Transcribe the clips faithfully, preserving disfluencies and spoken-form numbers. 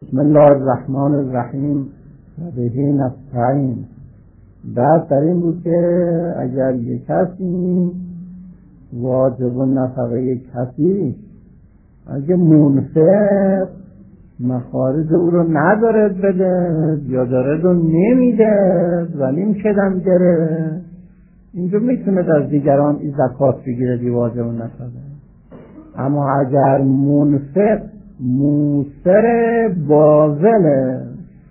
بسم الله الرحمن الرحیم و بهی نستعین. بعد در این بود که اگر یک کسی واجب و نفقه یک کسی اگه منفق مخارج او رو نداره بده یا داره رو نمیده ولی میشدم داره، اینجا میتونه از دیگران این زکات بگیره دی واجب و نفقه. اما اگر منفق موسر بازله،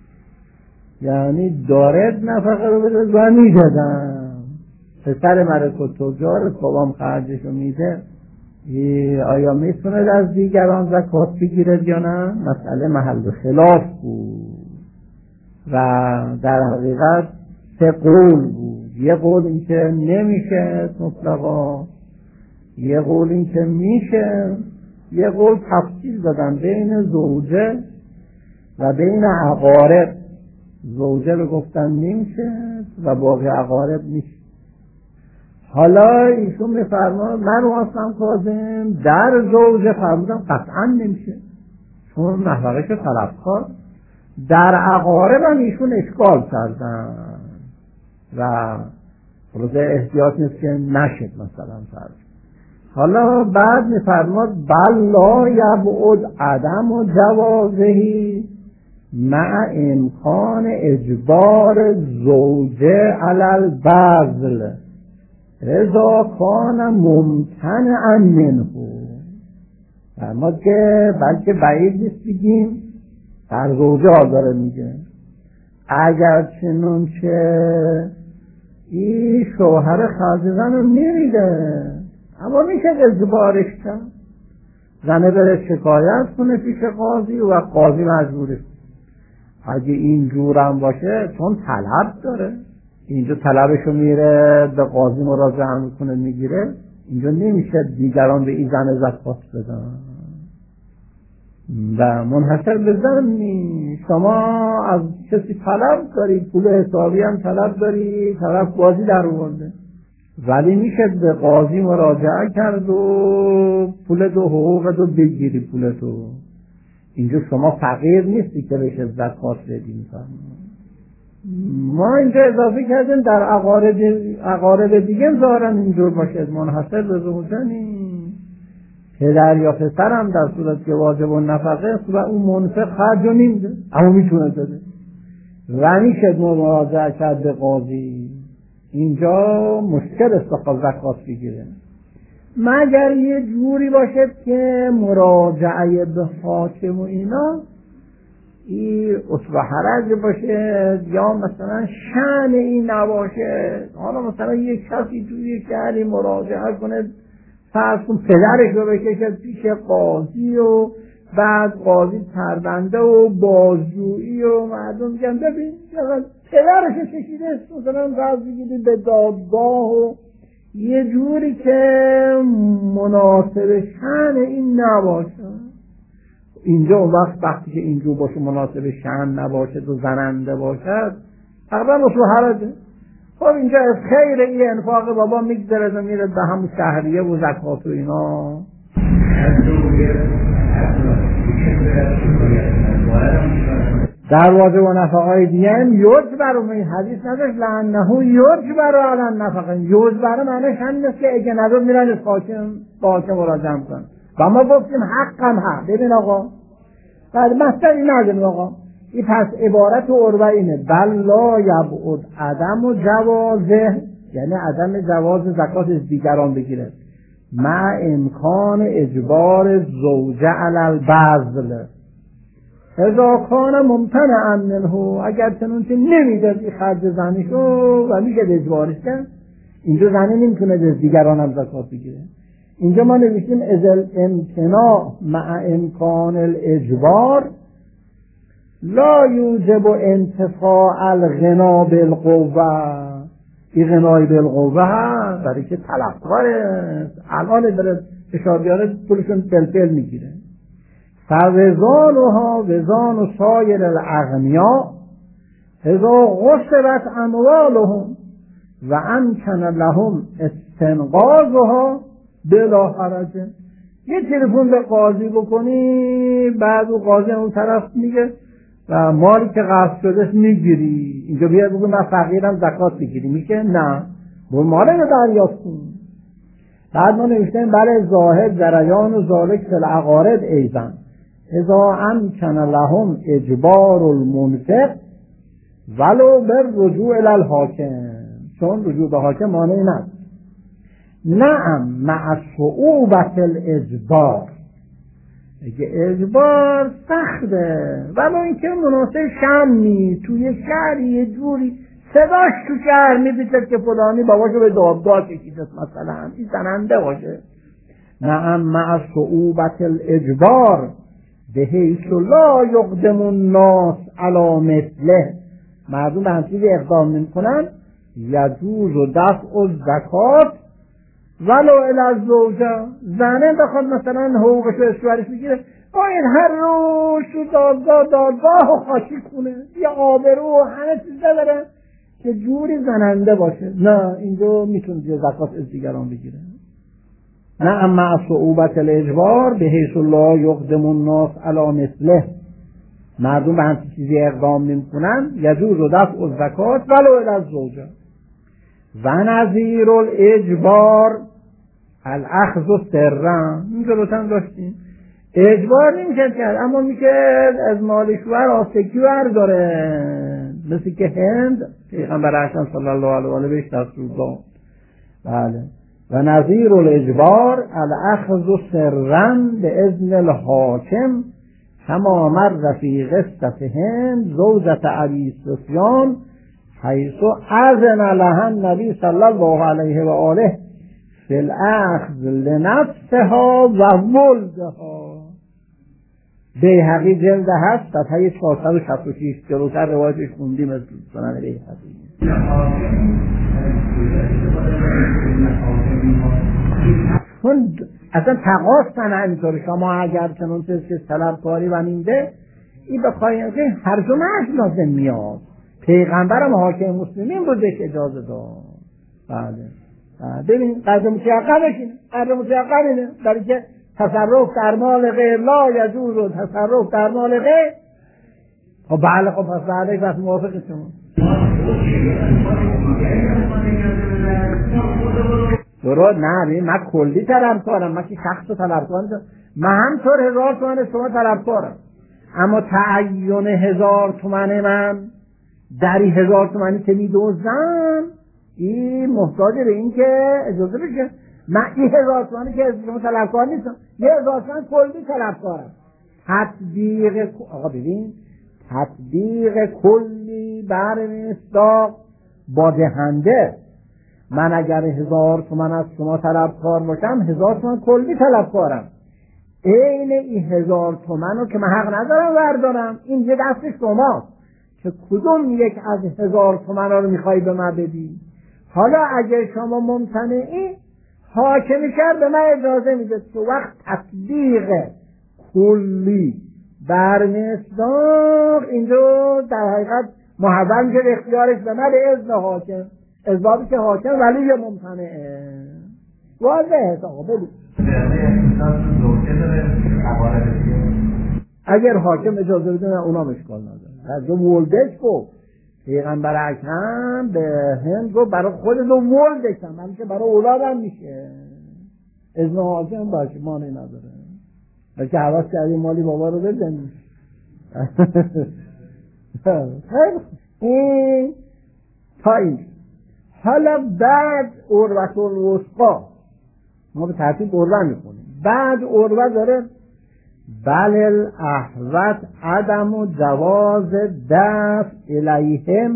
یعنی داره نفقه رو بده و میدادم، پسر مرک و تجار بابام خرجشو میده، آیا میتونه از دیگران زکات بگیره یا نه؟ مسئله محل خلاف بود و در حقیقت سه قول بود. یه قول این که نمیشه مطلقا، یه قول این که میشه، یه قول تفصیل دادن بین زوجه و بین اقارب. زوجه رو گفتن نمیشه و باقی اقارب میشه. حالا ایشون میفرماد من واسم کازم در زوجه فرمودم قطعا نمیشه چون نفقه که طلبکار. در اقارب هم ایشون اشکال کردن و روزه احتیاط نیست که نشد مثلا فرض. حالا بعد میفرماد بل لا یبعد عدم و جوازهی مع امکان اجبار زوجه علی البذل اذا کان ممتنعا منه. فرماد که بلکه بعید نیست بگیم در زوجه ها داره میگه اگر چنون که این شوهر خرج زن رو نمیده اما میشه اجبارش کرد، زنه بره شکایت کنه پیش قاضی و قاضی مجبورش. اگه اینجورم باشه چون طلب داره، اینجا طلبشو میره به قاضی مراجعه میکنه میگیره، اینجا نمیشه دیگران به این زن زکات بدن و منحصر به زن نیست. شما از کسی طلب داری، پول حسابی هم طلب داری، طرف قاضی در آورده، ولی میشه به قاضی مراجعه کرد و پول دو حقوق دو بگیری پول تو. اینجا شما فقیر نیستی که بشه زکات بدی. میفرمایید ما اینجا اضافه کردیم در اقارب اقارب دیگه ظاهرا اینجور باشه، منحصر به زوجه نیست. پدر یا پسر هم در صورت که واجب و نفقه و اون منفق خرج رو نمیده اما میتونه بده و میشه مراجعه کرد به قاضی. اینجا مشکل استخواب زکات بگیره مگر یه جوری باشه که مراجعه به حاکم و اینا این اصبح حرج باشه یا مثلا شأن این نباشه. حالا مثلا یک کسی توی شهری مراجعه کنه، فرض کن پدرش رو بکشه پیش قاضی و بعد قاضی پرونده و بازجویی و مردم میگن ببین پدرش کشیده مثلا فرض بگیری به دادگاه و یه جوری که مناسب شأن این نباشه. اینجا اون وقت وقتی که اینجور باشه مناسب شأن نباشه و زننده باشد تقریبا اصول حرجه. خب اینجا از خیر این انفاق بابا میگذره و میره به همون شهریه و زکات و اینا. در واجب و نفقای دیگه هم یجبر و این حدیث نداشت لعنه یجبر علی النفقه. یجبر معنیش همین است که اگه ندار میرن از حاکم با حاکم مراجعه میکنن و ما گفتیم حقم حق. ببین آقا بعد مثلا این نداریم آقا این پس عبارت عربه اینه بل لا یبعد عدم و جوازه، یعنی عدم جواز زکات از دیگران بگیره مع امکان اجبار زوجه علی البذل اذا کان ممتنعا منه. اگر چنون که نمیده خرج زنشو و میشه اجبارش کرد، اینجا زنه نمیتونه از دیگران هم زکات بگیره. اینجا ما نوشتیم از الامتناع مع امکان الاجبار لا یوجب انتفاع الغنا بالقوه. این غنای بالقوه هست برای که طلبکاره، الان داره فشار بیاره پولشون فلفل میگیره. فوزانها وزان و سایر الاغنیاء اذا غصبت اموالهم و امکن لهم استنقاذها بلا حرج. یه تلفن به قاضی بکنی، بعد اون قاضی اون طرف میگه و مالی که غصب شده میگیری، اینجا بیا بگو من فقیرم زکات بگیری، میگه نه برو مال رو دریافت کن. بعد ما نوشتیم بله زاهد جریان و ذالک فی العقارض ایضا اذا امکن لهم اجبار المنفق ولو بر رجوع الی الحاکم، چون رجوع به حاکم مانعی نداره. نعم مع صعوبت الاجبار، اگه اجبار سخته ولو اینکه مناسب شمی توی شهری یه جوری صداش تو شهر میبیتد که فلانی باباشو به دادگاه کشیده مثلا این زننده باشه. نعم مع صعوبت الاجبار به حیث لا یقدم الناس علی مثله، مردم به همچیزی اقدام نمی‌کنن، یجوز و دفع الزکات ولو الی الزوجه، زنه بخواد مثلا حقوقش رو شوهرش بگیره باید هر روز تو دادگاه دادگاه و خاطی کنه یا آبرو و همه چیز ببره که جوری زننده باشه. نه اینجا میتونه یه زکات از دیگران بگیره. نه اما صعوبت الاجبار به حیث لا یقدم الناس علی مثله، مردم به همچین چیزی اقدام نمی‌کنن، یجوز و دفع الزکات ولو الی الزوجه. و نظیر الاجبار الاخذ سرا، این جلوتن داشتیم اجبار نمیشه کرد اما میشه از مال شوهر آستکی برداره، مثل که هند پیغمبر اکرم صلی الله علیه و آله بهش دستور داد. بله و نظیر الاجبار الاخذ سرا به اذن الحاکم کما مر فی قصه هند زوجة ابی سفیان حیث اذن لها النبی صلی الله علیه و آله فی الاخذ لنفسها و ولدها. بیهقی جلد هست صفحه چهارصد و شصت و شش، جلوتر روایتش خوندیم از سنن بیهقی. چون اصلا تقاستن همینطور شما اگر چنون که طلبکاری و نینده این بخواهی هر جمعش لازم میاد، پیغمبرم حاکم مسلمین بود بهش اجازه داد. بله ببین قدر متیقنش اینه، قدر متیقن اینه برای که تصرف در مال غیر لا یجوز و تصرف در مال غیر. خب بله خب پس بله بس موافق شما. درود نه من کلی طلبکارم، من که شخص رو طلبکار نیستم، من همطور هزار تومن شما طلبکارم، اما تعین هزار تومن من دری هزار تومنی که میدوزم این محتاج به این که اجازه بشه من این هزار تومنی که از شما طلبکار نیستم، یه هزار تومن کلی طلبکارم. تطبیق آقا ببین تطبیق کلی بر مصداق با دهنده، من اگر هزار تومن از شما طلبکار باشم هزار تومن کلی طلبکارم، این این هزار تومن رو که من حق ندارم بردارم این یه دست شماست که کدوم یک از هزار تومن رو میخوای به من بدی. حالا اگر شما ممتنعی حاکمی کرد به من اجازه میده تو وقت تطبیق کلی بر مصداق اینجا در حقیقت محول میشه اختیارش به من به اذن حاکم، از بابی که حاکم ولی ممتنعه. واضحه آقا بگو اگر حاکم اجازه بده اونا اشکال نداره. از اون ولدش گفت پیغمبر اکرم به هند گفت برای خود دو ولدشم من که برای اولادم میشه اذن حاکم باشه مانعی نداره، بلکه حواس کردی مالی بابا رو بدنی. این تا این حالا بعد عروة الوثقی ما به ترتیب عروة میخونیم، بعد عروة داره بل الاحوط عدم و جواز دفع الیهم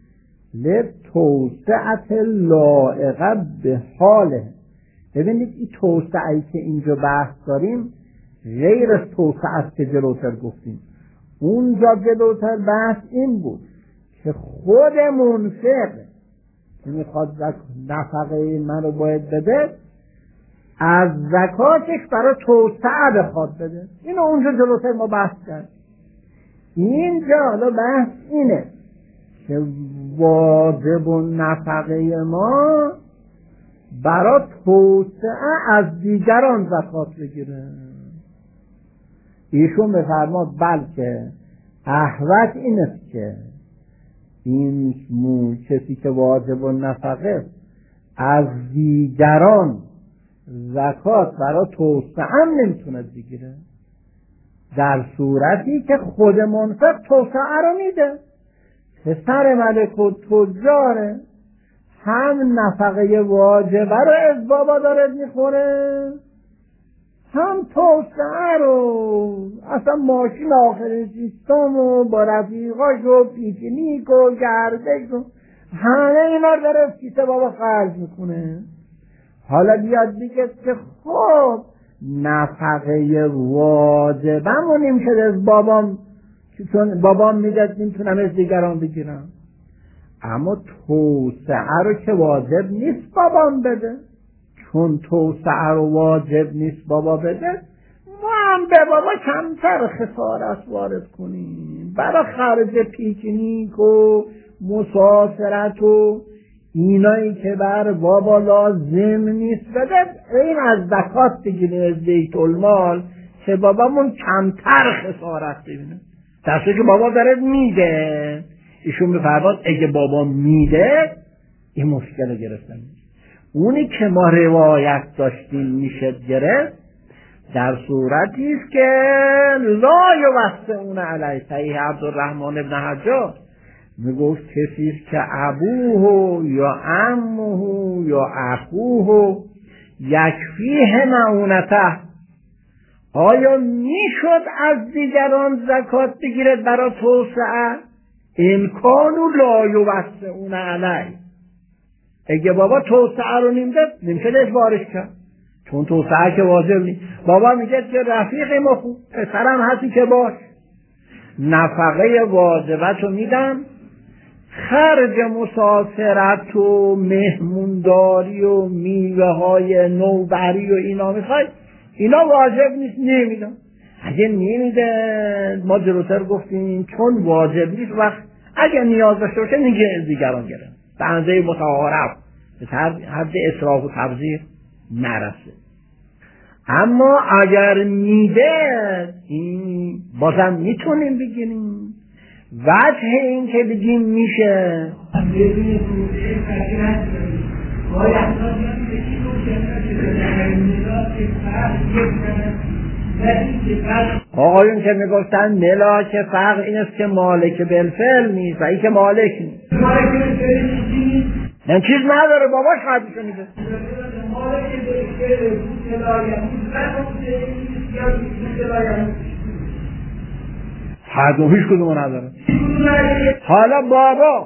لتوسعت لائقه به حاله. ببینید این توسعی که اینجا بحث داریم غیر از توسعت که جلوتر گفتیم. اونجا جلوتر بحث این بود که خود منفق که میخواد نفقه من رو باید بده از زکاتش برای توسعه بخواد بده، اینو اونجا جلوتر ما بحث کرد. اینجا حالا بحث اینه که واجب و نفقه ما برای توسعه از دیگران زکات بگیره. ایشون بفرماد بلکه احوط این است که این مو کسی که واجب النفقه از دیگران زکات برای توسعه هم نمیتونه بگیره، در صورتی که خود منفق توسعه رو میده. پسر ملک و تجاره هم نفقه واجبه رو از بابا داره میخوره، هم توسعه رو، اصلا ماشین آخر سیستم و با رفیقاش و پیکنیک و گردش و همه اینا داره کیسه بابا خرج میکنه. حالا بیاد دیگه که خب نفقه واجبم نمیشه از بابام، چون بابام میداد نمیتونم از دیگران بگیرم، اما توسعه رو که واجب نیست بابام بده، چون توسعه رو واجب نیست بابا بده، ما هم به بابا کمتر خسارت وارد کنیم برای خرج پیکنیک و مسافرت و اینایی که بر بابا لازم نیست بده، این از زکات بگیریم از بیت المال که بابامون کمتر خسارت ببینه، در صورتی که بابا داره میده. ایشون بفرماد اگه بابا میده این مشکل گرفتن. اونی که ما روایت داشتیم میشه گرفت در صورتی است که لا یوسعون علیه. صحیح عبدالرحمن ابن حجاج میگفت کسی است که ابوه یا عمه یا اخوه یکفیه معونته، آیا میشد از دیگران زکات بگیرد برای توسعه؟ امکانو لا یوسعون علیه. اگه بابا توسعه رو نمیده نمیشه اجبارش کرد، چون توسعه که واجب نیست. بابا میگه که رفیق ما خوب پسرم هستی که باش، نفقه واجبت رو میدم، خرج مسافرت و مهمونداری و میوه های نوبری و اینا میخوای، اینا واجب نیست نمیدم. اگه نمیده ما جلوتر گفتیم چون واجب نیست، وقت اگه نیاز داشته باشه میگه از دیگران گره، به اندازه متعارف، به حد اسراف و تبذیر نرسه. اما اگر میده این بازم میتونیم بگیریم. وجه این که بگیم میشه آقایون که میگفتن ملاک فرق این است که مالک بالفعل نیست و این که مالک نیست. نه چیز نداره باباش خواهدشو میده. مالک بالفعل هر دو هیچ کدوم نداره. حالا بابا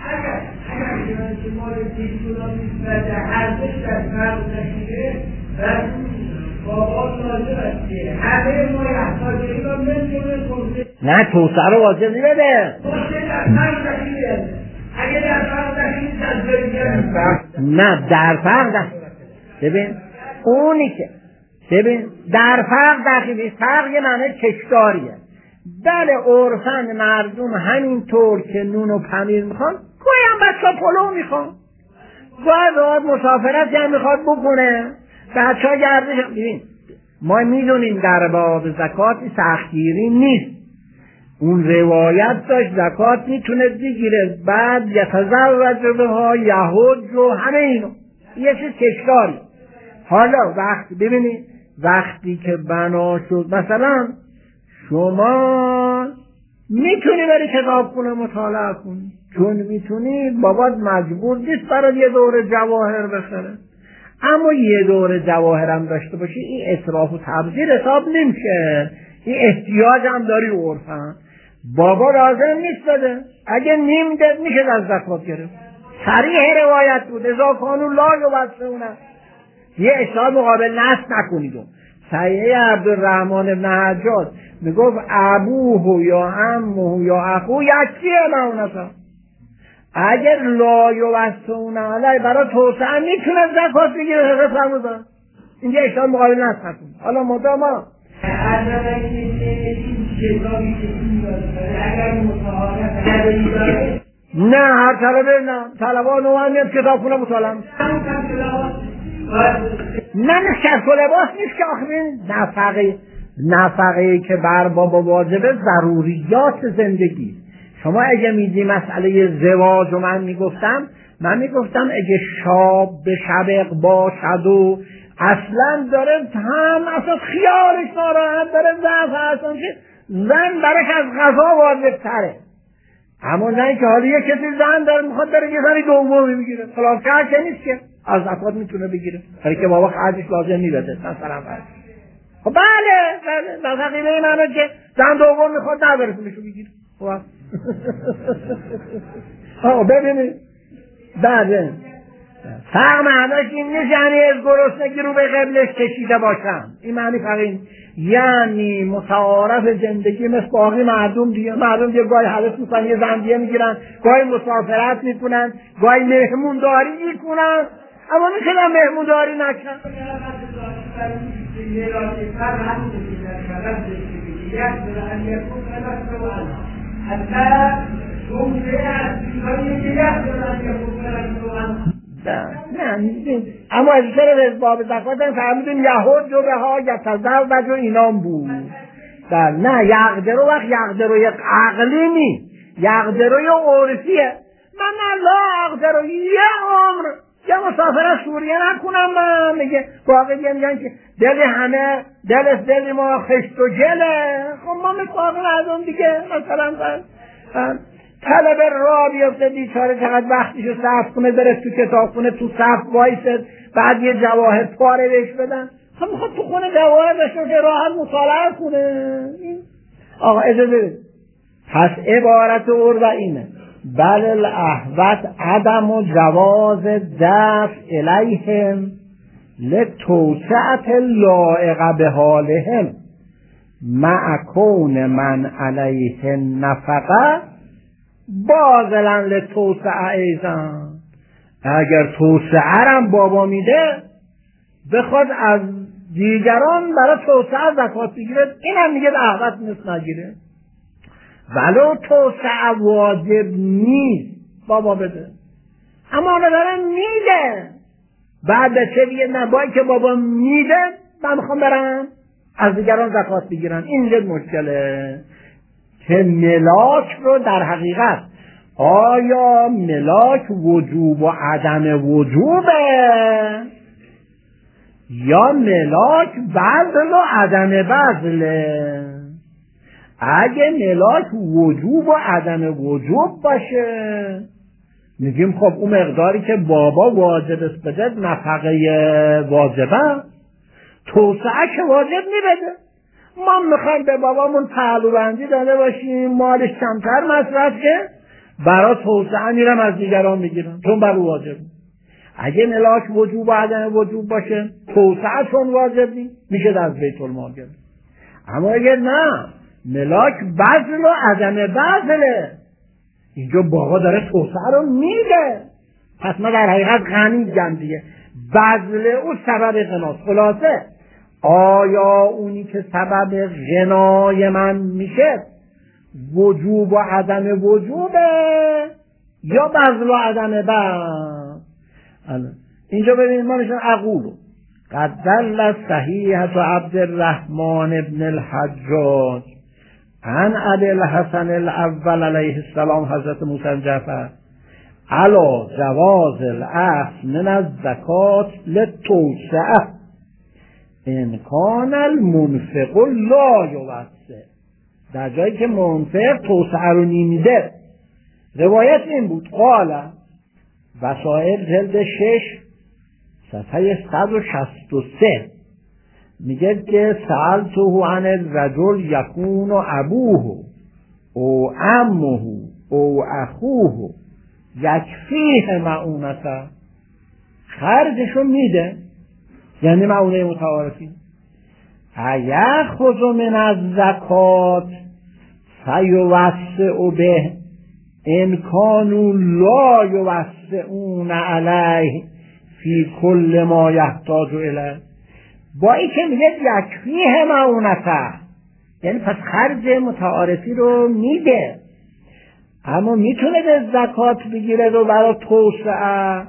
نه توسعه رو واجب نمیده. نه در فرق دخیل. ببین اونی که ببین در فرق دخیل فرق یه معنی کشداریه. بله عرفن مردم همینطور که نون و پنیر میخوان گویم بچه ها پلو میخوان، باید مسافرت هم میخواد بکنه، بچه ها گردش. ببین ما میدونیم در باب زکات سختگیری نیست، اون روایت داشت زکات میتونه بگیره بعد یتزوج بها یهود و همه اینو یه چیز کشداری. حالا وقتی ببینید وقتی که بنا شد مثلا شما میتونی بری کتابخونه مطالعه کنی، چون میتونی بابات مجبور نیست برای یه دوره جواهر بخره، اما یه دوره جواهر هم داشته باشی این اسراف و تبذیر حساب نمیشه، این احتیاج هم داری عرفن. بابا لازم نیست بده، اگه نمیده میشه از زکات گرفت. صریح روایت بود اذا کانوا لا یوسعون، یه اشتباه مقابل نص نکنید. صحیح عبدالرحمن ابن حجاج میگفت ابوه یا عمه یا اخوه یکفیه معونته، اگر لا یوسعون علیه برای توسعه میتونه زکات بگیره. حضرت فرمودن اینجا اشتباه مقابل نص نکنید. حالا مدام نه هر طلبه نه طلبه نوع میاد کتاب خونه مطالعه نه نه شرط و لباس نیست که آخرین نفقه نفقه که بر بابا واجبه ضروریات زندگی. شما اگه میدی مسئله زواج و من میگفتم من میگفتم اگه شاب به شبق باشد و اصلا داره هم اصلا خیالش ناراحت داره ضعف اصلا که زن برش از غذا واجب تره، اما نه که حالا یه کسی زن داره میخواد بره یه زنی دومی بگیره خلاص که نیست که از زکات میتونه بگیره ولی که بابا خرجش لازم میبده مثلا فرض. خب بله بله مثلا قیمه این همه که زن دوم میخواد نداره پولشو بگیره. خب خب ببینید بله فرق معناش این نیست یعنی از گرسنگی رو به قبلش کشیده باشم، این معنی فقط یعنی متعارف زندگی مثل باقی مردم دیگه. مردم دیگه گاهی حدث میکنن یه زن دیگه میگیرن، گاهی مسافرت میکنن، گاهی مهمونداری میکنن، اما میتونن مهمونداری نکنن. نه نه اما از طرف باب زکات هم فهمیدیم یهود و به ها یتزوج و اینام بود. نه یقدرو وقت یقدروی عقلی نی یقدروی عرفیه. من الله یقدرو یه عمر یه مسافر سوریه نکنم. من میگه باقی دیگه میگن که دل همه دل دل ما خشت و جله. خب ما مثل مردم دیگه مثلا طلب را بیفته بیچاره چقدر وقتشو صرف کنه بره تو کتابخونه تو صف وایسه بعد یه جواهر پاره بهش بدن. خب میخواد تو خونه جواهر بشه که راحت مطالعه کنه. آقا اجازه بده. پس عبارت عربه اینه بل الاحوط عدم و جواز دفع الیهم لتوسعت لائق به حالهم مع کون من علیه نفقه باذلا لتوسعه ایزن. اگر توسعه رم بابا میده بخواد از دیگران برای توسعه زکات بگیره این هم میگه احوط نیست نگیره ولو توسعه واجب نیست بابا بده، اما آنه داره میده بعد چه دیگه نبایی که بابا میده من میخوام برم از دیگران زکات بگیرن. اینجا مشکله که ملاک رو در حقیقت آیا ملاک وجوب و عدم وجوبه یا ملاک بذل و عدم بذله؟ اگه ملاک وجوب و عدم وجوب باشه میگیم خب اون مقداری که بابا واجب است بده نفقه واجبه، توسعه که واجب نبده. ما میخوایم به بابامون پهلو بندی داده باشیم مالش کمتر مصرف که برای توسعه میرم از دیگران میگیرم چون بر او واجب. اگه ملاک وجوب و عدم وجوب باشه توسعه چون واجب نی میشه از بیت المال گرفت. اما اگه نه ملاک بذل و عدم بذله اینجا بابا داره توسعه رو میده پس ما در حقیقت غنی گم دیگه بذل او سبب غناست. خلاصه آیا اونی که سبب غنای من میشه وجوب و عدم وجوبه یا بذل و عدم بذل؟ اینجا ببینید ما نشون اقولو قد دل صحیحة عبد الرحمن ابن الحجاج عن ابی الحسن الاول علیه السلام حضرت موسی جعفر علی جواز الاخذ من الزکات للتوسعه ان کان المنفق لا یوسع. در جایی که منفق توسعه رو نمیده. روایت این بود قال وسائل جلد شش صفحه صد و شصت و سه میگه که سألته عن الرجل یکون ابوه او عمه او اخوه یکفیه معونته خرجشو میده یعنی معونه متعارفی ایخذ من الزکات فیوسع به ان کانوا لا یوسعون علیه فی کل ما یحتاج الیه. با این که میگه یکفیه معونته یعنی پس خرج متعارفی رو میده اما میتونه به زکات بگیره رو برای توسعه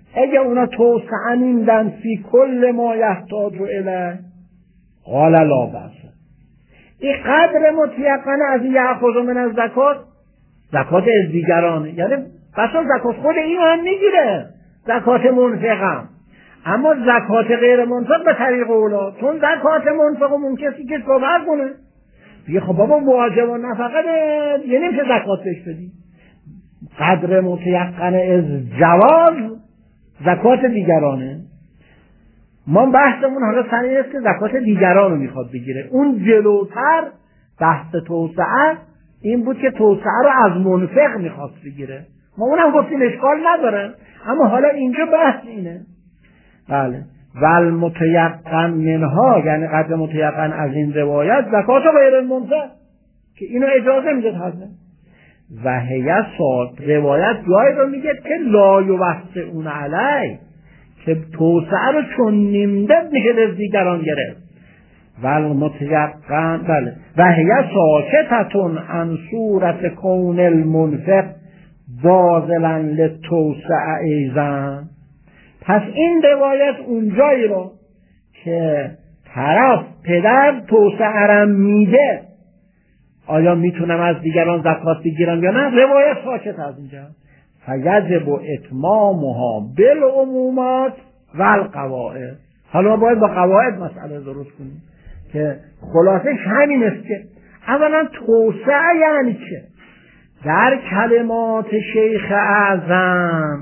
اگه اونا توسعه میدن فی کل ما یحتاج الیه قال لا بأس. این قدر متیقن از یأخذ من الزکات، زکات از دیگرانه، یعنی بسا زکات خود این هم میگیره، زکات منفقم، اما زکات غیر منفق به طریق اولا، چون زکات منفق اون کسی که صحبت کنه دیگه خب بابا واجب و نفقه دیگه نمیشه زکات بهش بدی. قدر متیقن از جواز زکات دیگرانه. ما بحثمون حالا سریع است که زکات دیگران رو میخواد بگیره. اون جلوتر بحث توسعه این بود که توسعه رو از منفق میخواد بگیره، ما اونم گفتیم اشکال نداره، اما حالا اینجا بحث اینه. بله ول متیقن منها، یعنی قدر متیقن از این روایت زکات غیر المنفق که اینو اجازه میده حضرت. و هیه صاد روایت جایی رو میگه که لا یوسعون علی، که توسعه رو چون نیمده میشه از دیگران گرفت. ول متیقن بله و هیه ساکتتون عن صورت کون المنفق باذلا للتوسعه ایضا. پس این روایت اونجایی رو که طرف پدر توسعه را میده آیا میتونم از دیگران زکات بگیرم یا نه، روایت ساکت از اینجا. فیجب اتمامها بالعمومات والقواعد. حالا باید با قواعد مسئله درست کنیم که خلاصش همین است که اولا توسعه یعنی چه؟ در کلمات شیخ اعظم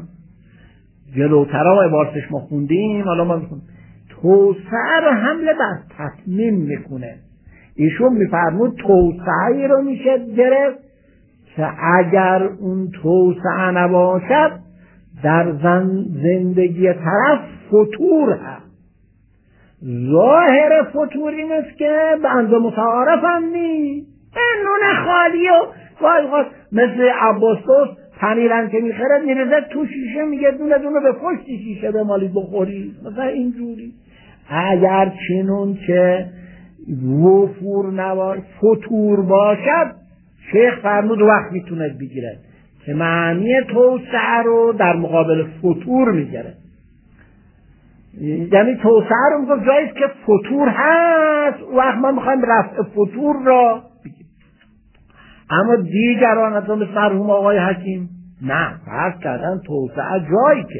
جلوترا عبارتش ما خوندیم، حالا ما میخونیم توسعه رو حمله بر تتمیم میکنه. ایشون میفرمود توسعه رو میشه گرفت که اگر اون توسعه نباشد در زندگی طرف فتور هست. ظاهر فتور این است که بند متعارف هم نیست، نون خالی و گاهی مثل عباسوس پنیرن که میخرد میرزد تو شیشه میگه دونه دونه به پشت شیشه به مالی بخوری، مثلا اینجوری. اگر چنون که وفور نباشد فتور باشد شیخ فرمود وقت میتونه بگیره که معنی توسعه رو در مقابل فتور میگیره. یعنی توسعه رو میگه جاییست که فتور هست وقت ما میخوایم رفع فتور را بگیریم. اما دیگران مثل مرحوم آقای حکیم نه، فرض کردن توسعه جایی که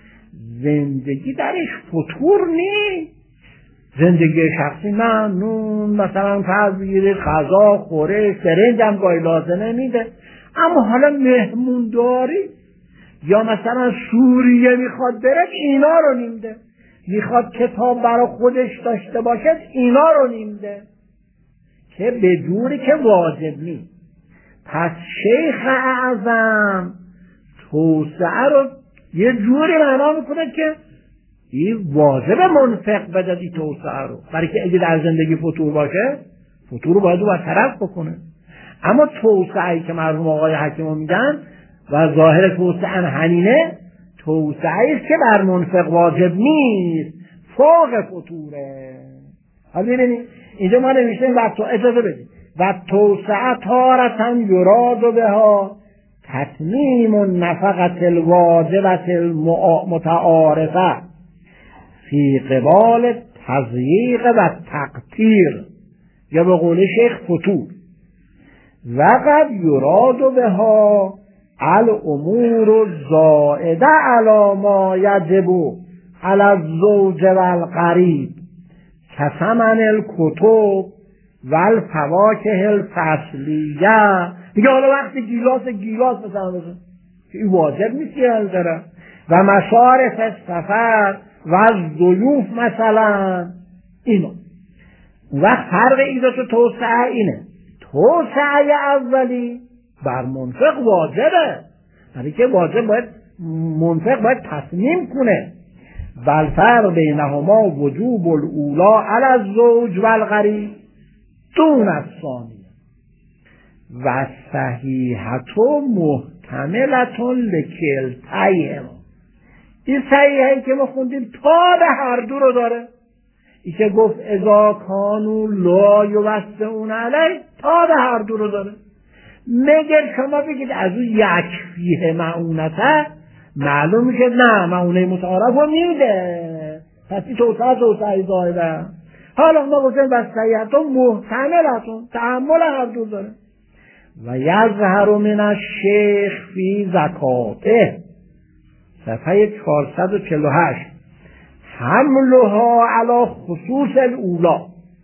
زندگی درش فتور نیست، زندگی شخصی ممنون، مثلا فرض بگیرید غذا خوره سرنج هم گاهی لازمه میده، اما حالا مهمون داری یا مثلا سوریه میخواد بره اینا رو نیمده، میخواد کتاب برای خودش داشته باشد اینا رو نیمده که به جوری که واجب نیست. پس شیخ اعظم توسعه رو یه جوری معنا میکنه که این واجب منفق بدد این توسعه رو، برای که اگه در زندگی فتور باشه فتور رو باید رو برطرف بکنه. اما توسعه‌ای که مرحوم آقای حکیم میگن و ظاهر توسعه همینه، توسعه‌ای است که بر منفق واجب نیست، فوق فتوره. حالا ببینید اینجا ما نمیشتیم و تو اجازه بدید و توسعه تارتن یراد بها تتمیم النفقة الواجبة المتعارفه فی قبال تضییق و تقتیر، یا به قول شیخ فتور. و قد یراد بها الامور الزائده علی ما یجب علی الزوج والقریب کثمن الکتب والفواکه الفصلیه. دیگه حالا وقتی گیلاس گیلاس مثلا بزن که این واجب نیست یه داره، و مصارف سفر و ضیوف مثلا اینا. وقت فرق ایزاش و توسعه اینه، توسعه اولی بر منفق واجبه، برای که واجب باید منفق باید تصمیم کنه. بل فرق بینهما وجوب الاولا علی الزوج والغریب دون الثانی و صحیحت و محتملت لکلتیهما. این صحیحی که ما خوندیم تا به هر دو رو داره. این که گفت اذا کانوا لا یوسعون علی تا به هر دو رو داره. مگر شما بگید از اون یک فیه معونته معلوم میشه نه معونه متعارف رو میده، پس این توسعه توسعه زائده. حالا ما گفتیم وصیتون محتملتون تحمل هر دو داره. و یظهر من الشیخ فی زکاته صفحه چهارصد و چهل و هشت حملها علی خصوص الاولا.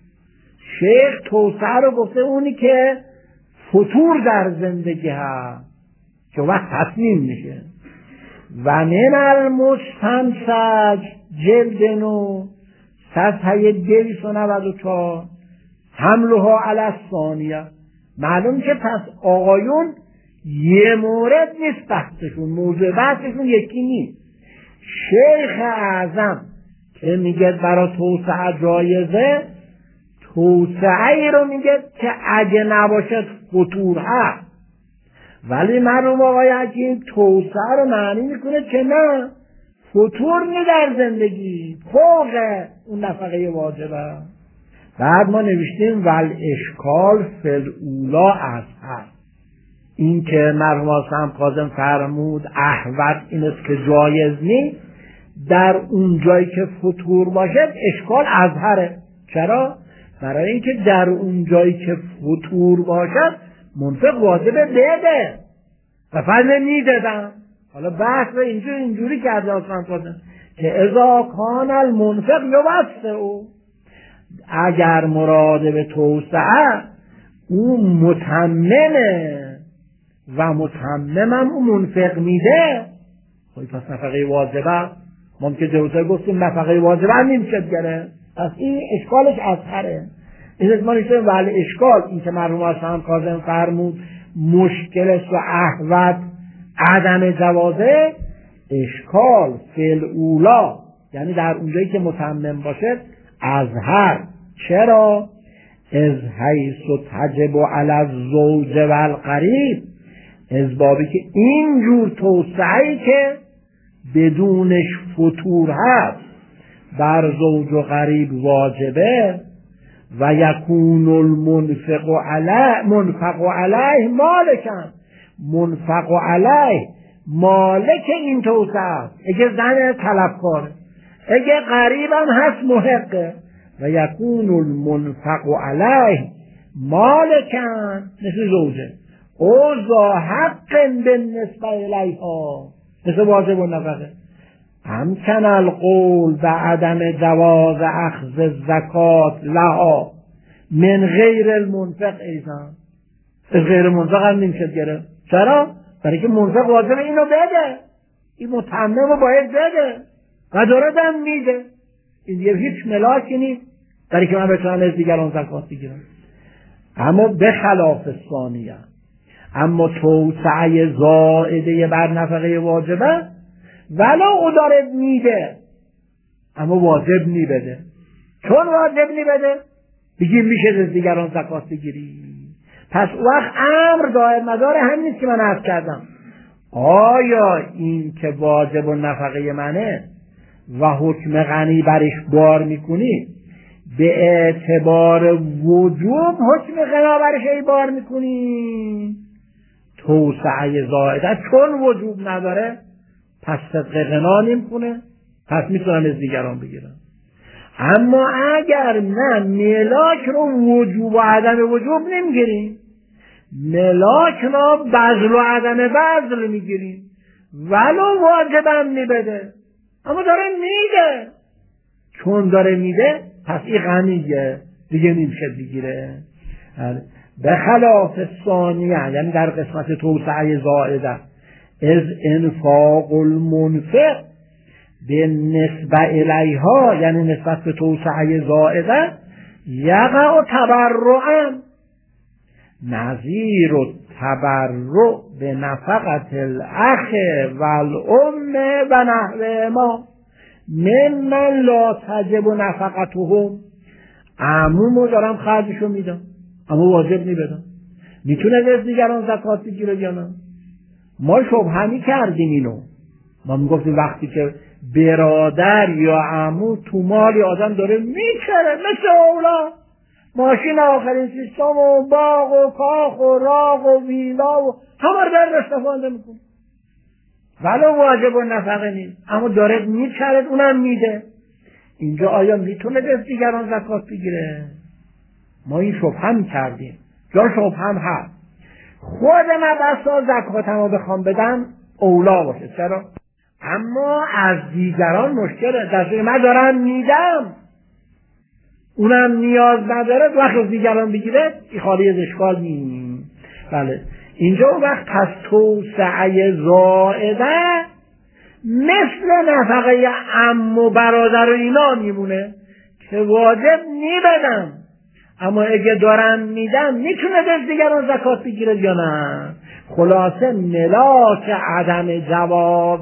شیخ توسعه رو گفته اونی که فتور در زندگی هست که وقت تصمیم میشه. و من المستنسج جلد نو صفحه دویست و نود و چهار حملها علی الثانیه. معلوم که پس آقایون یه مورد نیست بحثشون، موضوع بحثشون یکی نیست. شیخ اعظم که میگه برای توسعه جایزه، توسعه ای رو میگه که اگه نباشد فطور هست، ولی مرحوم آقای حکیم توسعه رو معنی میکنه که نه فطور نی در زندگی فوق اون نفقه واجبه. بعد ما نوشتیم ول اشکال فل اولا از هست، این که مرحوم آقای کاظم فرمود احوط این است که جایز نیست، در اون جایی که فطور باشد اشکال اظهره. چرا؟ برای اینکه در اون جایی که فطور باشد منفق واجبه بده و فضل میدادم. حالا بحث اینجور اینجوری کرده آسان کردن که اذا کان المنفق یبسه او، اگر مراد به توسعه اون متممه و متممم اون منفق میده، خب پس نفقه واجبه. ما که جوزه گفتیم نفقه واجبه نمیشد گره، پس این اشکالش اظهره. این از ما نشتیم ولی اشکال این که مرحوم آسان کاظم فرمود مشکلش و احوط عدم جوازه، اشکال فعل اولا یعنی در اونجایی که متمم باشه اظهر. چرا؟ از حیث تجب علی الزوج و القریب، از بابی که اینجور توسعه‌ای که بدونش فطور هست بر زوج و قریب واجبه. و یکون المنفق علیه منفق علیه مالکن، منفق علیه مالک این توسعه است، اگه زن طلبکاره، اگه قریبم هست محقه. و یکون المنفق علیه مالکن مثل زوجه او ذا حق بالنسبه الیها مثل واجب و نفقه. امکن القول به عدم جواز اخذ الزکات لها من غیر المنفق ایضا، از غیر منفق هم نمیشد گرفت. چرا؟ برای که منفق واجب اینو بده، این متمم رو باید بده و داره دم میده. این دیگه هیچ ملاکی نیست برای که من بتونم از دیگران زکات بگیرم. اما به خلاف ثانیه، اما توسعه زائده بر نفقه واجبه ولو او داره میده اما واجب نی بده. چون واجب نی بده بگیم میشه از دیگران زکات بگیری. پس وقت امر دائر مدار هم نیست که من عرض کردم آیا این که واجب و نفقه منه و حکم غنی برش بار میکنی به اعتبار وجوب حکم غنا برش بار میکنی توسعه زائده چون وجوب نداره پس صدق غنا نمیکنه، پس میتونم از دیگران بگیرم. اما اگر نه ملاک رو وجوب و عدم وجوب نمیگیریم، ملاک رو بذل و عدم بذل میگیریم ولو واجبم میبده اما داره میده. چون داره میده پس این غنیه دیگه نمیشه بگیره. به خلاف ثانیه یعنی در قسمت توسعه زائده از انفاق المنفق به نسبه الیها یعنی نسبت به توسعه زائده یقع تبرعا نظیر و تبرع به نفقت الاخ و الام و نحوه ما من من لا تجب نفقتهم. عمومو دارم خرجشو میدم اما واجب نمیدم، میتونه از دیگران زکات بگیره یا نه؟ ما شبهمی کردیم اینو. ما میگفتیم وقتی که برادر یا عمو تو مالی آدم داره میچره مثل اولا ماشین آخرین سیستم و باغ و کاخ و راغ و ویلا و همه رو در استفاده میکنه، ولو واجب و نفقه نیست، اما داره میچرد اونم میده. اینجا آیا میتونه از دیگران زکات بگیره؟ ما این شبهه میکردیم، یا شبهه هم هست خود من بسا زکاتم رو بخوام بدم اولا باشه. چرا؟ اما از دیگران مشکله، در من دارم میدم اونم نیاز نداره، وقت از دیگران بگیره این خالی از اشکال نیست. بله اینجا وقت پس توسعه زائده مثل نفقه عم و برادر و اینا میمونه که واجب نیبدم، اما اگه دارم میدم میتونه از دیگران زکات بگیره یا نه. خلاصه ملاک عدم جواز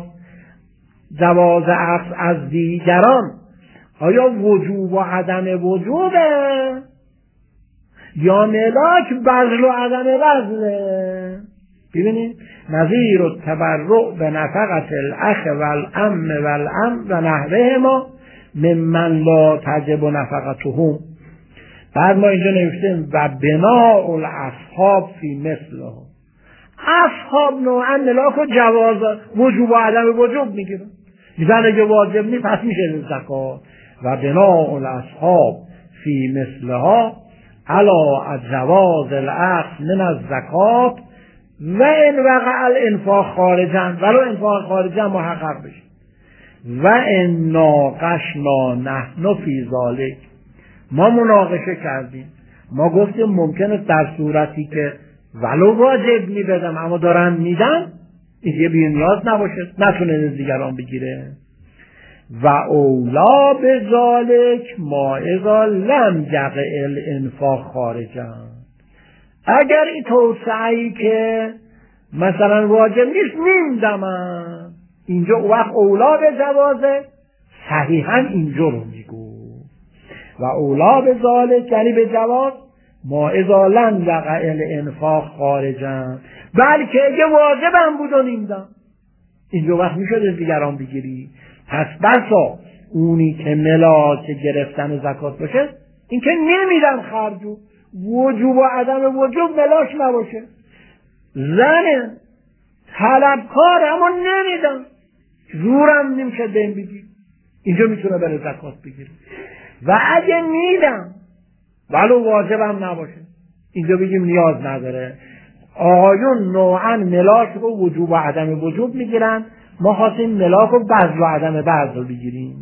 جواز اخذ از دیگران آیا وجوب و عدم وجوبه یا ملاک بذل و عدم بذله؟ ببینید نظیر التبرع به نفقت الاخ و الام و الام و نحوهما ممن لا تجب نفقتهم. بعد ما اینجا نوشتیم و بناء الاصحاب فی مثله. اصحاب نوعا ملاک و جواز وجوب و عدم وجوب میگیرن، میگن اگه واجب نیست پس میشه زکات. و بناء الاصحاب فی مثلها علا جواز الاخذ من الزکات و ان وقع الانفاق خارجا، ولو انفاق خارجا محقق بشه. و ان ناقشنا نحن فی ذلک، ما مناقشه کردیم، ما گفتیم ممکنه در صورتی که ولو واجب میبدم اما دارن میدن این یه بی نیاز نباشه، نتونه از دیگران بگیره. و اولا به ذالک ما اذا لم یقع الانفاق خارجا، اگر این توسعه‌ای که مثلا واجب نیست میدم، اینجا وقت اولا به جوازه صحیحا اینجا رو میگو. و اولا به ذالک یعنی به جواز ما اذا لم یقع الانفاق خارجا، بلکه اگه واجبم بود و نیمدم، اینجا وقت میشد از دیگران بگیری. پس بسا اونی که ملاک گرفتن زکات باشه این که نمیدم خرجو، وجوب و عدم وجوب ملاک نباشه. زن طلبکار اما نمیدم، زورم نمیشه دین بگیر، اینجا میتونه بره زکات بگیره. و اگه میدم ولو واجبم نباشه اینجا بگیم نیاز نداره. آقایون نوعا ملاک رو وجوب و عدم وجوب میگیرن، ما خواستیم ملاک رو بذل و عدم بذل رو بگیریم.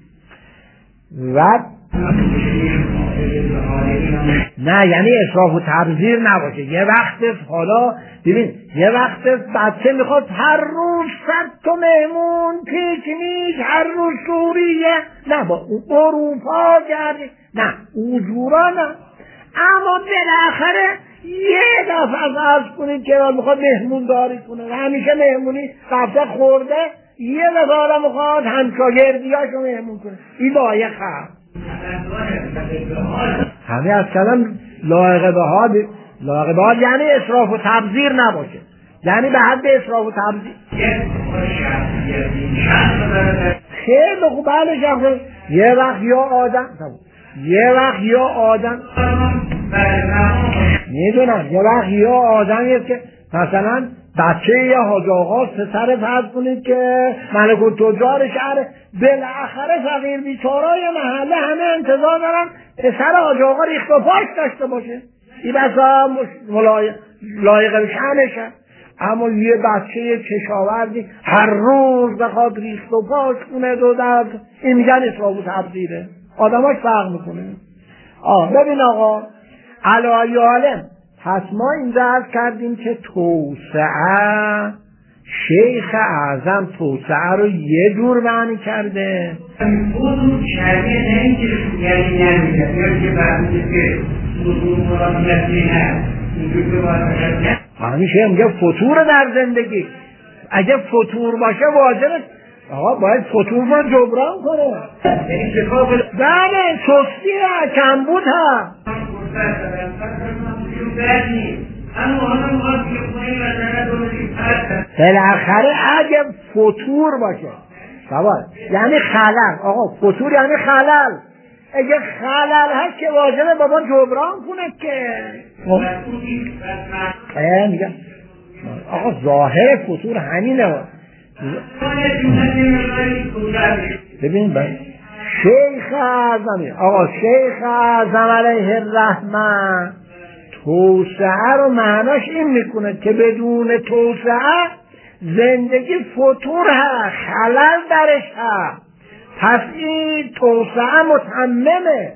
و نه یعنی اسراف و تبذیر نباشه. یه وقت حالا ببین یه وقت بچه میخواد هر روز صد تا مهمون پیکنیک، هر روز سوریه، نه با اروپا گردی، نه اجورا نه، اما بالاخره یه دفعه از عرض کنید که میخواد مهمون داری کنه و همیشه مهمونی رفته خورده، یه دفعه آدم میخواد همشاگردیاشو مهمون کنه، این لایق هست. همه از کلم لایق به حال، لایق به حال یعنی اسراف و تبذیر نباشه، یعنی به حد اسراف و تبذیر. خیلی خوب بله شخص یه وقت یا آدم یه وقت یا آدم میدونم یه وقت یا آدمیست که مثلا بچه یه حاج آقا پسر فرض کنید که ملک التجار شهر، بالاخره فقیر بیچارای محله همه انتظار دارن پسر حاج آقا ریخت و پاش داشته باشه، این بسا لایق به شأنشه. اما یه بچه کشاورزی هر روز بخواد ریخت و پاش کنه دو درد، این میگن اسراف و تبذیره، آدماش فرق میکنه. آه ببین آقا علایه عالم، پس ما این درد کردیم که توسعه، شیخ اعظم توسعه رو یه جور معنی کرده. اون شریعه نمیگه یعنی نمیگه یا که برمیگه که حضور مرامیتی هست اینجور که باید همیشه میگه فتور در زندگی، اگه فتور باشه واجبه آقا باید فتور رو جبران کنه. بله سستی ها کمبود ها بالاخره اگه فتور باشه سوال یعنی خلل، آقا فتور یعنی خلل، اگه خلل هست که واجبه بابا جبران کنه که اه میگم آقا ظاهر فتور همینه، ببین باید شیخ اعظمی آقا شیخ اعظم علیه الرحمن توسعه رو معناش این میکنه که بدون توسعه زندگی فتور هست، خلل درش هست. پس این توسعه متممه.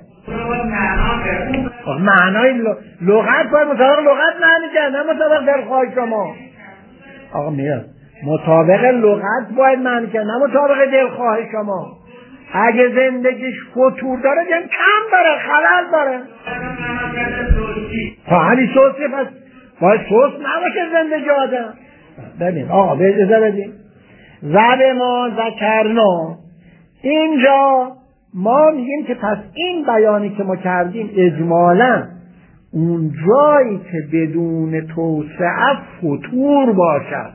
معنای لغت باید مطابق لغت معنی کرد، نه مطابق دلخواه شما. آقا میاد مطابق لغت باید معنی کرد، نه مطابق دلخواه شما. اگه زندگیش فتور داره جن کم داره، خلل داره. خواهی سوسی پس باید سوس نباشه زندگی آدم. ببین آقا به اجازه بدیم زب ما ذکرنا، اینجا ما میگیم که پس این بیانی که ما کردیم اجمالا اون جایی که بدون توسعه فتور باشد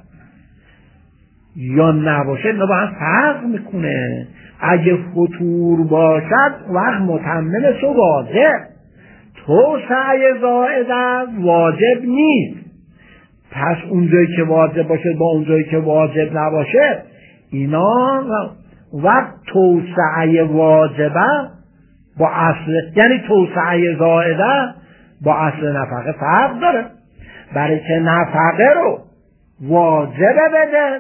یا نباشه اینا با هم فرق میکنه. اگه فتور باشد وقت متمم سو واجب، توسعه زائده واجب نیست. پس اونجایی که واجب باشه با اونجایی که واجب نباشه اینا وقت توسعه واجبه با اصل، یعنی توسعه زائده با اصل نفقه فرق داره. برای که نفقه رو واجب بده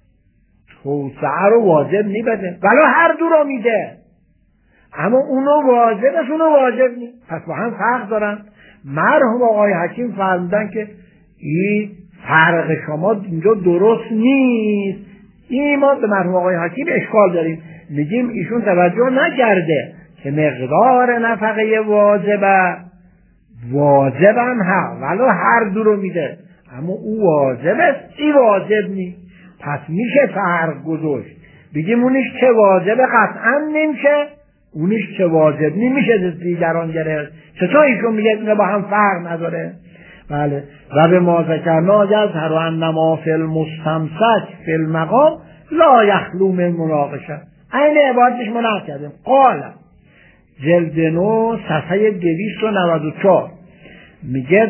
توسعه رو واجب نی بده، ولو هر دو رو میده اما اونو واجبش اونو واجب نی. پس با هم فرق دارن. مرحوم آقای حکیم فرمودن که این فرق شما اینجا درست نیست. این ما به مرحوم آقای حکیم اشکال داریم، میگیم ایشون توجه نکرده که مقدار نفقه واجبه واجب هم ها ولو هر دو رو میده اما او واجب است ای واجب نی. پس میشه فرق گذاشت، بگیم اونیش که واجب قطعا نمیشه اونیش که واجب نمیشه دیگران گرفت. چطور ایشون میگه اینا با هم فرق نداره؟ بله. و به ما ذکرنا یظهر انما فی المستمسک فی المقام لا یخلو من مناقشه. این عبارتش ما نقل کردیم. قال جلد نو صفحه دویست و نود و چهار میگه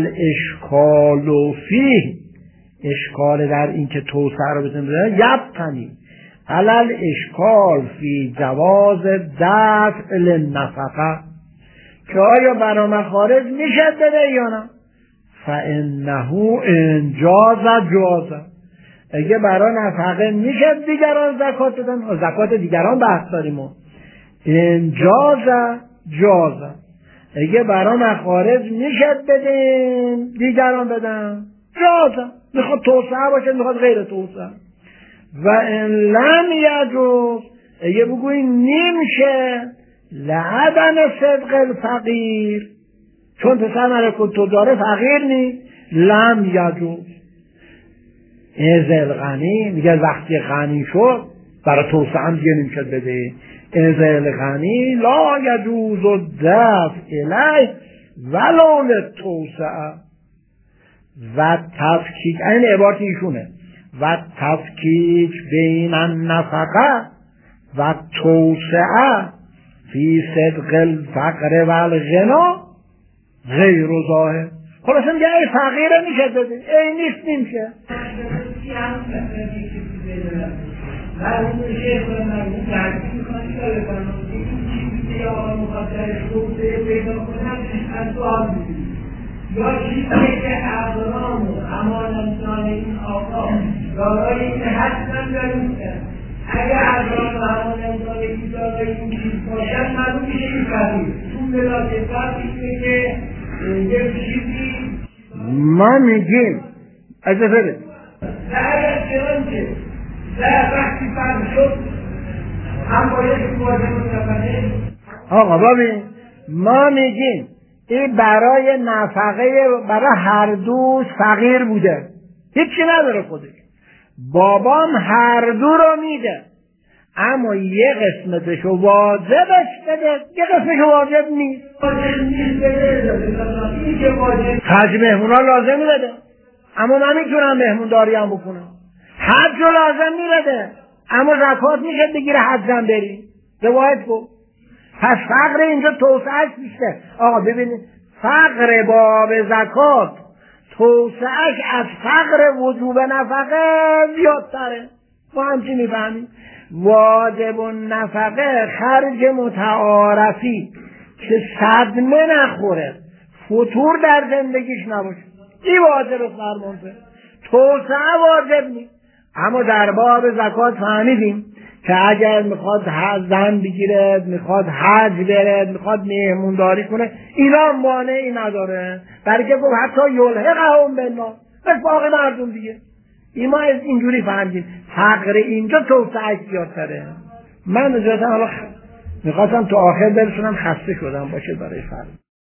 الاشکال فیه، اشکال در این که توسعه رو بزنیم بزنیم یبتنی علل اشکال فی جواز دفع للنفقه، که آیا برا مخارج میشه بده یا نه؟ فانه انجاز جازه، اگه برا نفقه میشه دیگران زکات بدن، زکات دیگران بحث داریم و انجاز جازه، اگه برا مخارج میشه بدین دیگران بدن جازه، میخواد توسعه باشه میخواد غیر توسعه. و ان لم یجوز، اگه بگوی نمیشه لعدم صدق الفقیر، چون پسر ملکوت تو داره فقیر نی، لم یجوز. ازل غنی میگه وقتی غنی شد برای توسعه هم دیگه نمیشد بده. ازل غنی لا یجوز و دفع الی ولو للتوسعه و تفکیک، این عبارت ایشونه، و تفکیک بین النفقه و توسعه فی صدق الفقر و الغنا غیر ظاهر. خلاصه میگه ای فقیره میشه بده، ای نیست نمیشه. و اون شیخ مرمون درکی میکنی که بکنم این چیزی که آقا مخاطرش گفته پیدا کنم از سوال میدونی یا چیزی که اقرام و امانتان این آقا دارای این حتما داریم. اگر اقرام و امانتان این دارای این چیز باشد معلوم میشه این فقیر. چون بلاده فرق اینه که یک چیزی ما میگیم اجازه بده و اگر چنانچه در وقتی فرق شد هم باید واجب متفقه. آقا ببین ما میگیم این برای نفقه برای هر دو فقیر بوده، هیچی نداره خودش، بابام هر دو رو میده اما یه قسمتشو واجبش بده یه قسمتشو واجب نیست. واجب نیست بده حج مهمونا لازم بده اما من میتونم مهمونداری هم بکنم. حج رو لازم میبده اما زکات میشه بگیره حجم بری روایت کن. پس فقر اینجا توسعهش بیشتر. آقا ببینید فقر باب زکات توسعهش از فقر وجوب نفقه زیادتره. ما همچی میفهمیم واجب و نفقه خرج متعارفی که صدمه نخوره، فتور در زندگیش نباشه، این واجب فرمانده. توسعه واجب نیست. اما در باب زکات فهمیدیم که اگر میخواد زن بگیره، میخواد حج بره، میخواد مهمونداری کنه، اینا مانعی نداره، برای گفت حتی یلحقهم بالنار، بس باقی مردم دیگه. این ما از اینجوری فهمیدیم فقر اینجا توسعه زیادتره. من اجازه حالا میخواستم تو آخر برسونم، خسته شدم باشه برای فرد.